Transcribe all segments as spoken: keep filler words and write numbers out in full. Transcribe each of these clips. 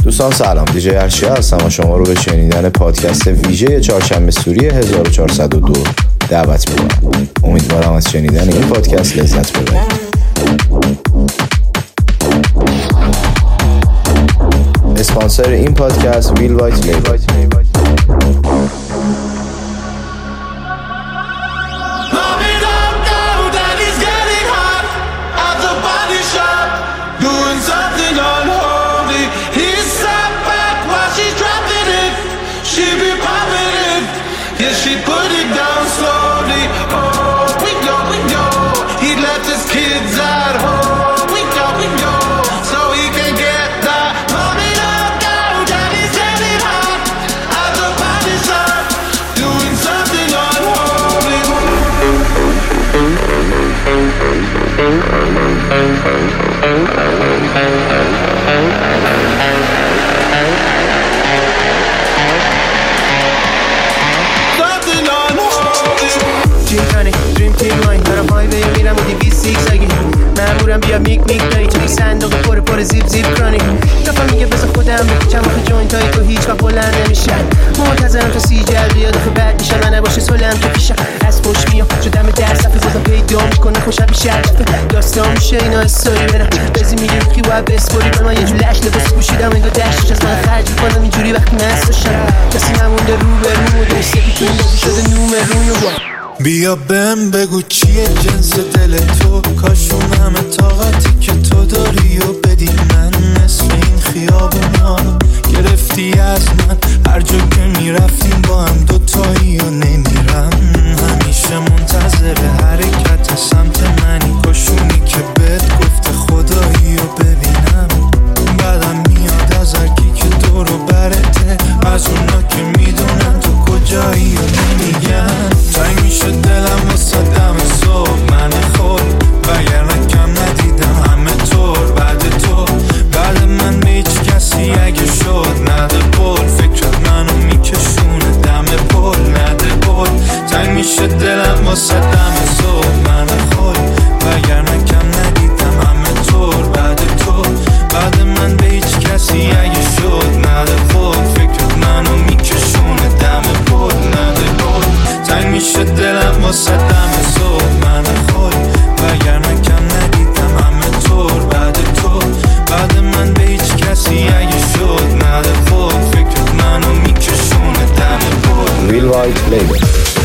دوستان سلام، دیجی ارشیا هستم و شما رو به شنیدن پادکست ویژه چهارشنبه سوری هزار و چهارصد و دو دعوت می‌کنم. امیدوارم از شنیدن این پادکست لذت ببرید. اسپانسر این پادکست ویل وایت لیبل. مامورم بیا میک میک داری توی صندوق پر پر زیب زیب کنی دفعه میگه بذار خودم بکشم آخه جوینت های تو هیچ وقت بلند نمیشن منتظرم تا سی جل بیاد آخه بعد میشن من نباشه سلم تو پیشم از خوش میام شدم در صفحه زدم پیدا میکنه خوشم بیشتر داستان میشه اینا استوری برم بزی میگیم که باید بسپوری من من یه جو لش لباس پوشیدم انگار دشتش از من خرج میکنم اینجوری وقتی مستشم کسی نمونده رو به رو درسته که این بازی شده نومرون بیا بهم بگو چیه جنس دل تو کاشون همه طاقتی که تو داری و بدی من نصف این خیابونا گرفتی از من هر جا که میرفتیم با هم دوتایی و نمیرم همیشه منتظر حرکت سمت منی کاشونی که بهت گفته خدایی و ببینم بعدم میاد از هرکی که دور و برته از اونا که میدونن تو کجایی و نمیگن تنگ میشه دلم واسه دم صبح من خود وگرنه کم ندیدم همه طور بعد تو بعد من به هیچ کسی اگه شد نده بول فکرت منو میکشونه دم پل نده بول تنگ میشه دلم واسه دم صبح من خود وگرنه کم ندیدم همه طور بعد تو بعد من به هیچ کسی اگه شد نده بول فکرت منو میکشونه دم پل نده بول تنگ میشه دلم واسه دم صبح من خود وگرنه کم ندیدم همه طور بعد تو بعد من به هیچ کسی اگه شد نده بود فکر منو میکشونه دم بود ویل وایت لیبل.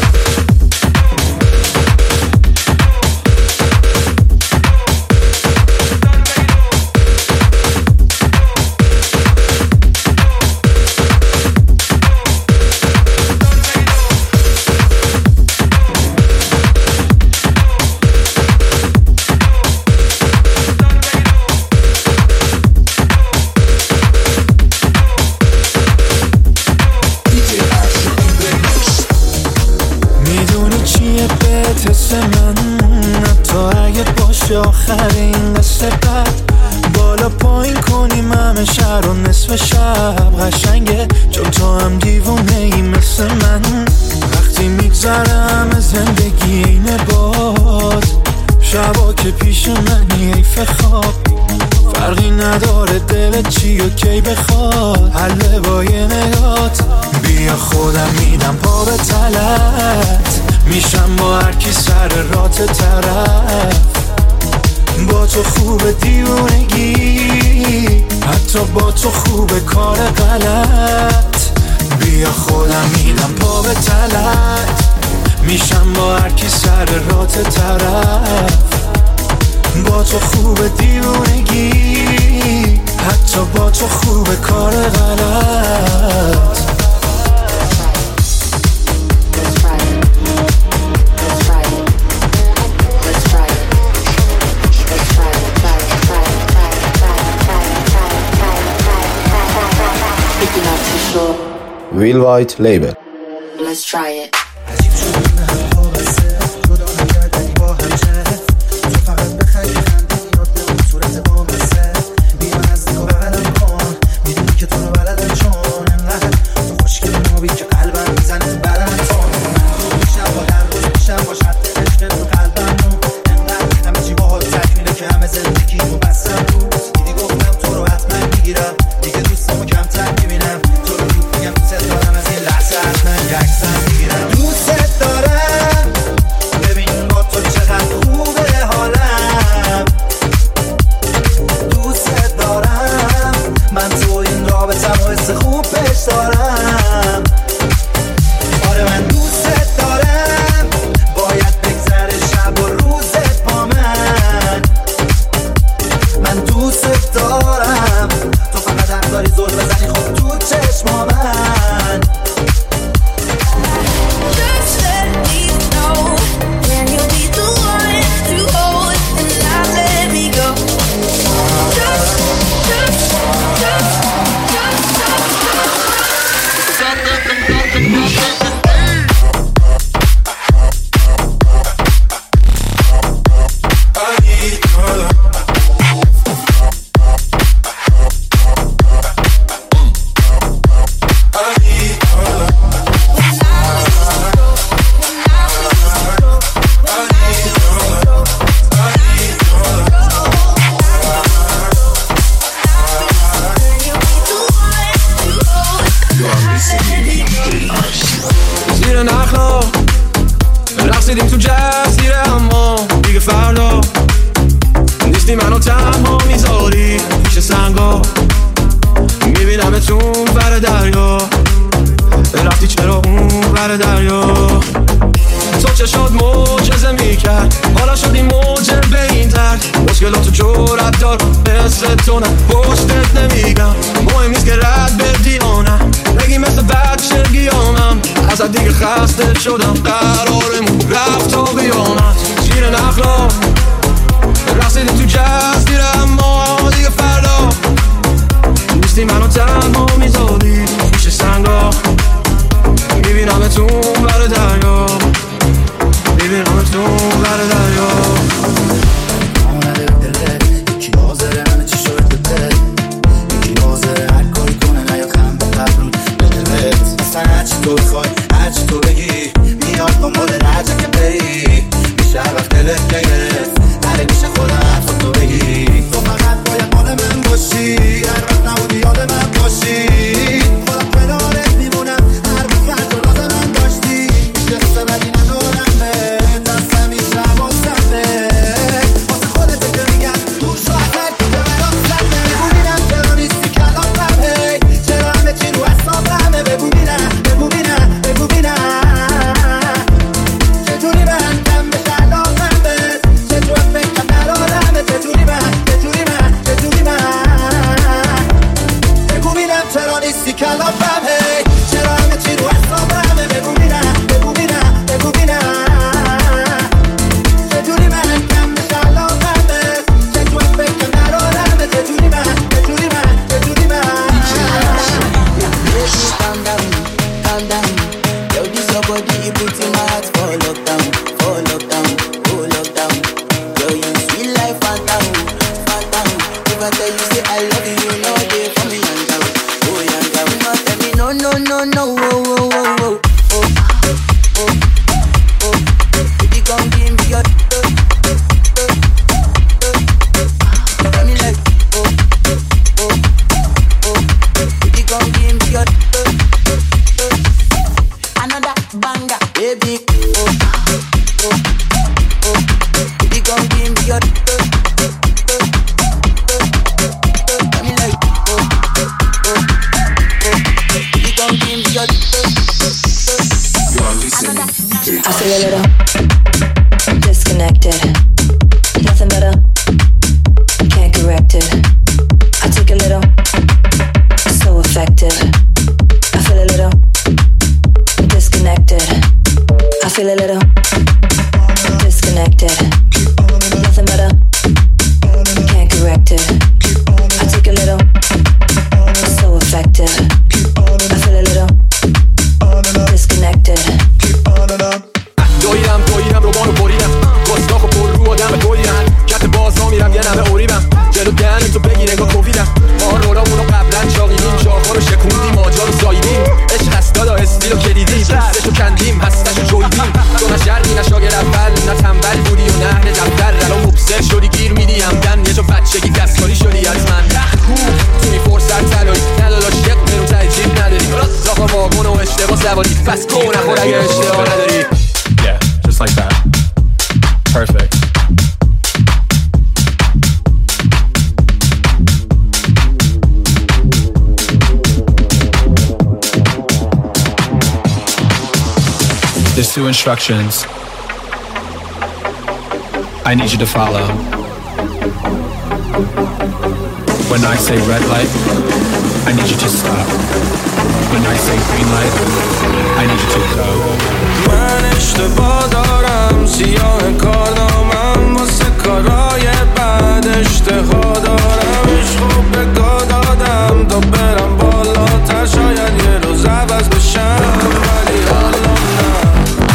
آخر این قصه بد بالا پایین کنیم همه شهر و نصف شب قشنگه چون تو هم دیوونه ای مثل من وقتی میگذره همه زندگی اینه باز شبا که پیش منی حیف خواب فرقی نداره دلت چی و کی بخواد حله با یه نگات بیا خودم میدم پا به تلت میشم با هر کی سر رات طرف با تو خوب دیوونگی حتی با تو خوب کار غلط بیا خودم میدم پا به تلت میشم با هر کی سر رات طرف با تو خوب دیوونگی حتی با تو خوب کار غلط ویل وایت لیبل. Let's try it. زندگی رو بستم روز دیدی گفتم تو رو حتما میگیرم دیگه دوستمو بذاری زل بزنی خب تو چشما من. Just let me know when you'll be the one to hold and not let me go. Just, just, just, just, just, just. زیر نخلا رقصیدیم تو جزیره اما دیگه فردا نیستی منو تنها میذاری پیش سنگا. میبینمتون بر دریا رفتی چرا اون بر دریا. تو چشات معجزه میکرد حالا شدی موجه به این ترک. مشکلاتو جرأت دار مثل تو نه پشتت نمیگم. مهم نیست که رد بدی آنم بگی مثل بچه گیامم. ازت دیگه خسته شدم قرارمون رفت تا قیامت. زیر نخلا رقصیدیم تو جزیره اما دیگه فردا نیستی منو تنها میذاری پیش سنگا. میبینمتون بر دریا میبینمتون بر دریا. آمده به دلت یکی حاضره همه چی شد بده. یکی حاضره هر کاری کنه نیاد خنده قبرون به دلت. اصلا هرچی تو بخوای هرچی تو بگی میاد دنبال هرچه که بری. میشه هر وقت دلت گرفت نره میشه خودم حرفا تو بگی. تو فقط باید مال من باشی هر وقت نبودی یاد من باشی. خودم کنارت میمونم هر وقت هر جا لازم من داشتی. میشه سبدی ندارم به دستم میشه واسمه واسه خودت که میگم دور شو ازت که برام سرمه. بگو بینم چرا نیستی کلامم هی چرا همه چی رو حسابمه. بگو بینم بگو بینم بگو بینم چجوری من کم بشه علاقم بهت. چجور فکرم ندارمه چجوری من چجوری من چجوری من. بگو بینم چرا نیستی کلامم هی چرا همه چی رو حسابمه. بگو بینم بگو بینم بگو بینم چجوری من کم بشه علاقم بهت. چجور فکرم ندارمه چجوری من چجوری من چجوری من. Calm down, calm down. Yo, this your body, you put in my heart for lockdown, for lockdown, for lockdown. Yo, you sweet life, phantom, phantom. If I tell you say I love you, you know they for me young girl, oh young girl. No tell me no, no, no, no, oh, oh, oh, oh, oh, oh, oh. Baby, come give me your, uh, uh, uh, uh. Tell me like, oh, oh, oh. Baby, come give me your, uh, uh. Another banger, baby, oh, oh, oh. Baby, come give me your, uh, uh, uh, uh. Tell me like, oh, oh, oh. Baby, come give me your, uh, uh. I feel a little disconnected. Nothing better, can't correct it. I take a little, so effective. I feel a little disconnected. I feel a little disconnected. Nothing better, can't correct it. I take a little, so effective. I feel a little disconnected. دویدم دویدم رو بانو بریدم گستاخ و پر رو آدم دویدن کت باز را میرم یه نمه اوریبم جلو دهنی تو بگیر انگاه کوفیدم ما رولامونو قبلا چاقیدیم جاها رو شکوندیم آجا رو ساییدیم عشق هست دادا استیل و کلیدی پوستشو کندیم هستشو جویدیم تو نه شرقی نه شاگر اول نه تنبل بودی و نه نه دفتر الان مبصر شدی گیر میدی همدن یه جا بچگی دستکاری شدی از من تو می فرصت تلایی ندادا شق منو ته جیب نداری داخل واگن و اشتباه سواری پس کو نخور اگه اشتباه نداری. Yeah, just like that. Perfect. There's two instructions I need you to follow. When I say red light, I need you to stop. When I say green light, I need you to go. من اشتباه دارم، سیاه کارنامم واسه کارای بعد اشتها دارم. عشقو به گا دادم تا برم بالاتر، شاید یه روز عوض بشم ولی حالا نه.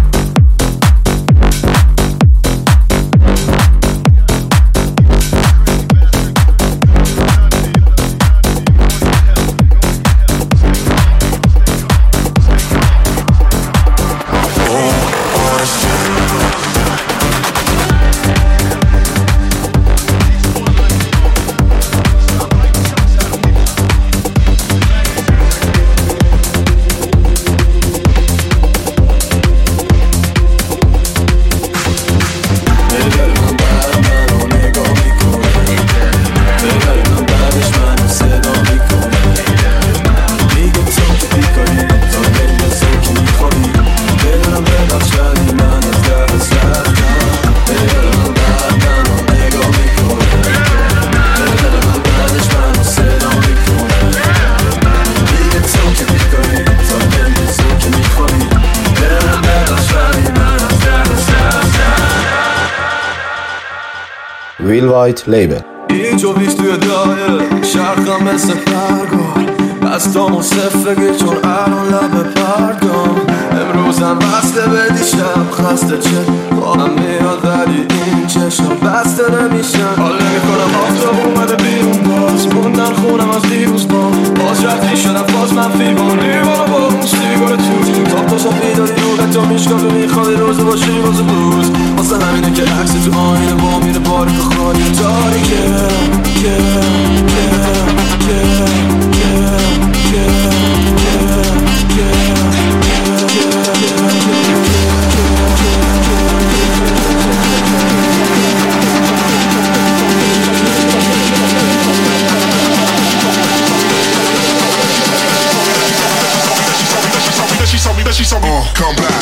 Real White Label. هیچ و بیش توی دایره، شرخم مثل پرگار، دستامو صفگی چون الان لب پرگام. امروزم بسته به دیشب، خسته چه کنم میاد ولی این چشم بسته نمیشن. حال نمیکنم آفتاب اومده بیرون، باز موندن خونم از دیروز با باز رفتی شدم باز من فیبان ریوانو با اون سیگار تو تاب تاشم بیداری رو حتی میشکافه میخوادی روزه باشی روز بروز. واسه همینه که عکس تو آینه با میره باری که خالی تاریکه که که که که که She saw me, she saw me, uh, come back.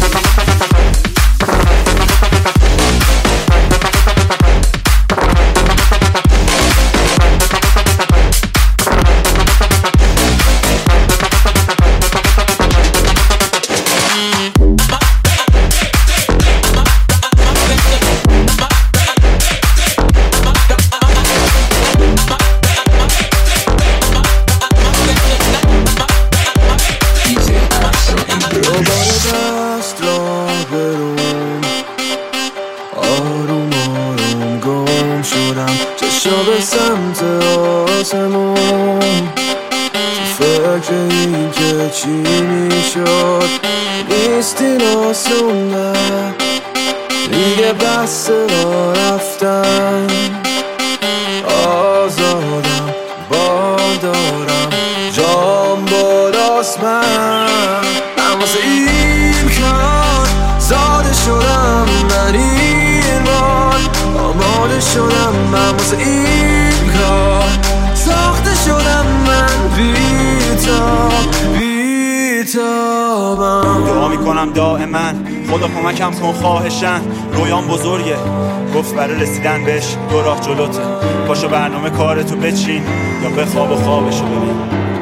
خدا کمکم کن خواهشن، رویام بزرگه گفت برای رسیدن بهش دو راه جلوته. پاشو برنامه کارتو بچین یا بخواب و خوابشو ببین.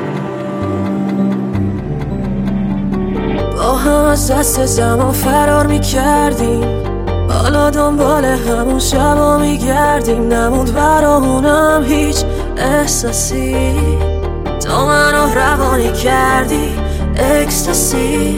با هم از دست زمان فرار میکردیم، حالا دنبال همون شبا میگردیم. نموند برامونم هیچ احساسی، تو منو روانی کردی اکستاسی.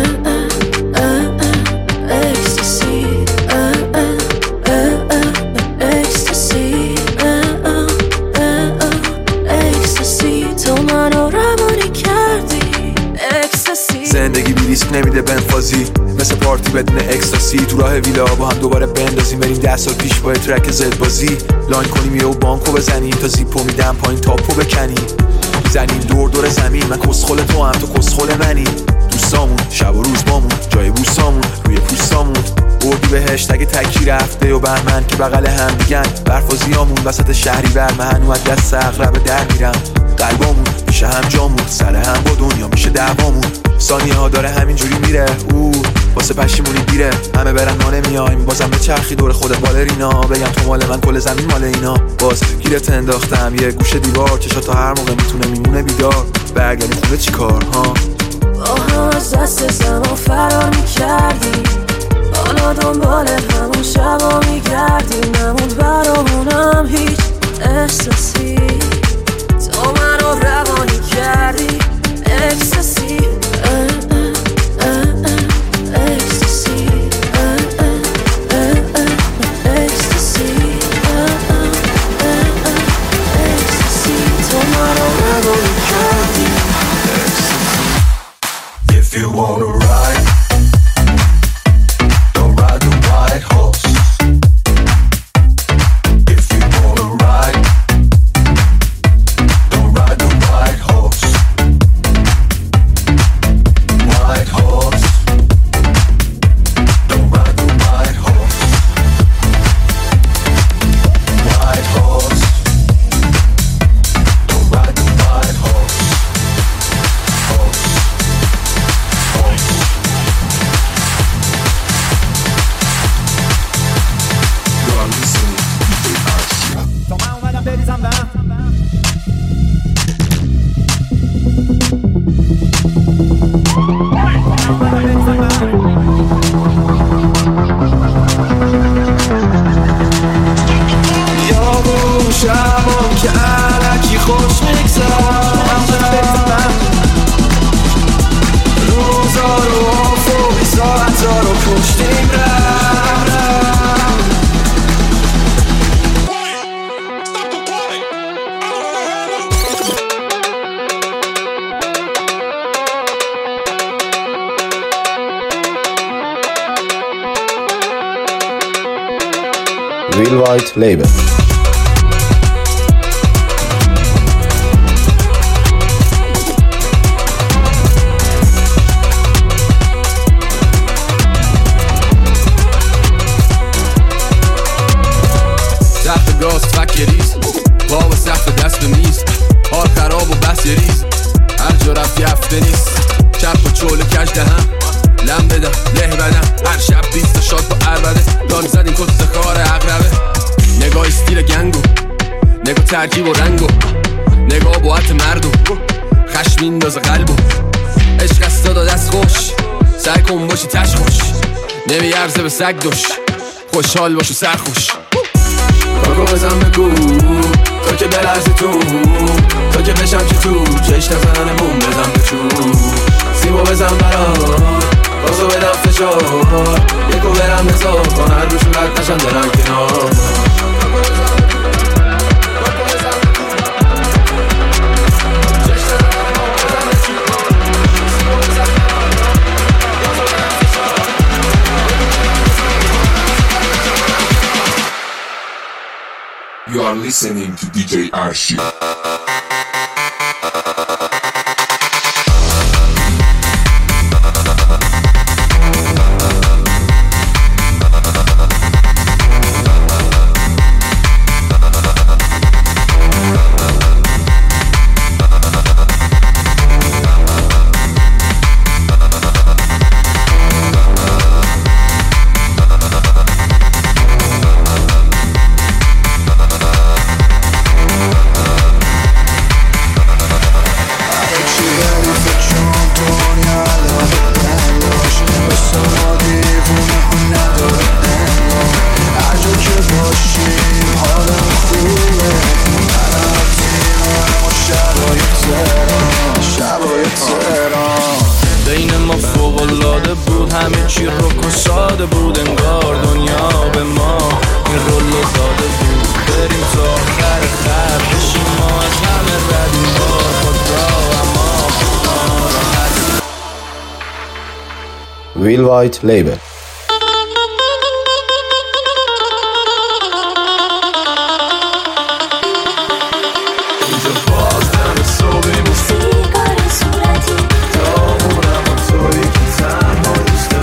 زندگی بی ریسک نمیده بنفازی، مثل پارتی بدون اکستاسی. تو راه ویلا با هم دوباره بندازیم، بریم ده سال پیش با ترک زد بازی. لاین کنیم یه و بانکو بزنیم، تا زیپو میدم پایین تاپو بکنیم. زنیم دور دور زمین، من کسخل تو هم تو کسخل منی. دوستامون شب و روز بامون، جای بوسامون روی پوستامون. بردی بهش تگ تکی رفته و بهمن که بغل هم دیگن. برفازیامون وسط شهری بر من هنو از دست اغرب در میرم. قلبامون میشه هم جامون، سر هم با دنیا میشه دعوامون. ثانیه ها داره همینجوری میره او واسه پشیمونی دیره همه برن ما نمیایم بازم به چرخی دور خود بالرینا بگم تو مال من کل زمین مال اینا باز گیرت انداختم یه گوشه دیوار چشا تا هر موقع میتونه میمونه بیدار برگردی خونه چی کار ها با هم از دست زمان فرار میکردی حالا دنبال همون شبا میگردی نموند برامونم هیچ احساسی تو منو روانی کردی اکساسی If you wanna ride, don't ride the white horse. If you wanna ride, don't ride the white horse. White horse, don't ride the white horse. White horse, don't ride the white horse. Horse. شبام که علکی خوش میگذارم روزا رو افقی ساعتا رو پشتیم رفت Real White Label. سخت گاز فک ریز باب سخت دست به میز حال خراب و بس یه ریز هر جا رفتی هفته نیست چپ و چول کج دهم لم بدم له بدم هر شب بیست شاد با عربده دان زدیم کت زخار اقربه نگاه استیل گنگو نگاه ترکیب و رنگو نگاه باعت مردو خشم میندازه قلبو عشق است داد دست خوش سعی کن باشی تش خوش نمیارزه به سگ دوش خوشحال باش و سرخوش کاکو بزن بگو تا که بلرزی تو تا که بشم که تو چش نزنن بوم بزن به چون سیمو بزن برام بازو بدم فشار یکو برم بزار کن هر روشون رد نشن دارن کنار You are listening to دی جی Arshi. بین ما فوق‌العاده بود همه چی رک و ساده بود انگار دنیا به ما این رولو داده بود بریم تا آخر خط بشیم ما از همه ردیم بار خدا اما Real White Label.